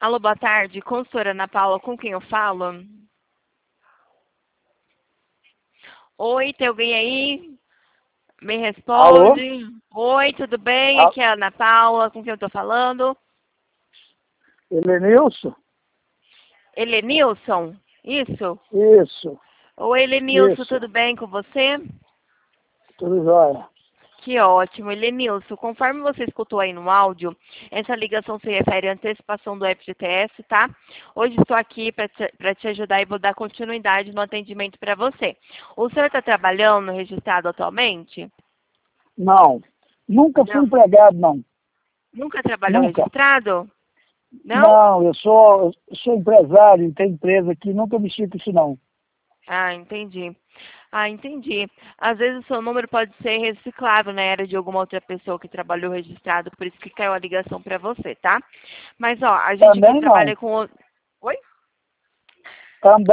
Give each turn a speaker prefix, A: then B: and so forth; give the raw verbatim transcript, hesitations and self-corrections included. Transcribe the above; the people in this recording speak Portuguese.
A: Alô, boa tarde. Consultora Ana Paula, com quem eu falo? Oi, tem alguém aí? Me
B: Alô?
A: responde. Oi, tudo bem?
B: A-
A: Aqui é a Ana Paula, com quem eu tô falando?
B: Helenilson?
A: Helenilson? Isso?
B: Isso,
A: Oi, Helenilson,
B: isso.
A: tudo bem com você?
B: Tudo jóia.
A: Que ótimo, Helenilson. Conforme você escutou aí no áudio, essa ligação se refere à antecipação do F G T S, tá? Hoje estou aqui para te, pra te ajudar e vou dar continuidade no atendimento para você. O senhor está trabalhando registrado atualmente?
B: Não, nunca fui
A: Não.
B: empregado, não.
A: Nunca trabalhou
B: Nunca.
A: registrado? Não?
B: Não, eu sou, eu sou empresário, tenho empresa aqui, nunca mexi com isso, não.
A: Ah, entendi. Ah, entendi. Às vezes o seu número pode ser reciclável na era de alguma outra pessoa que trabalhou registrado, por isso que caiu a ligação para você, tá? Mas, ó, a gente aqui
B: Também não.
A: trabalha com... o- Oi?
B: Também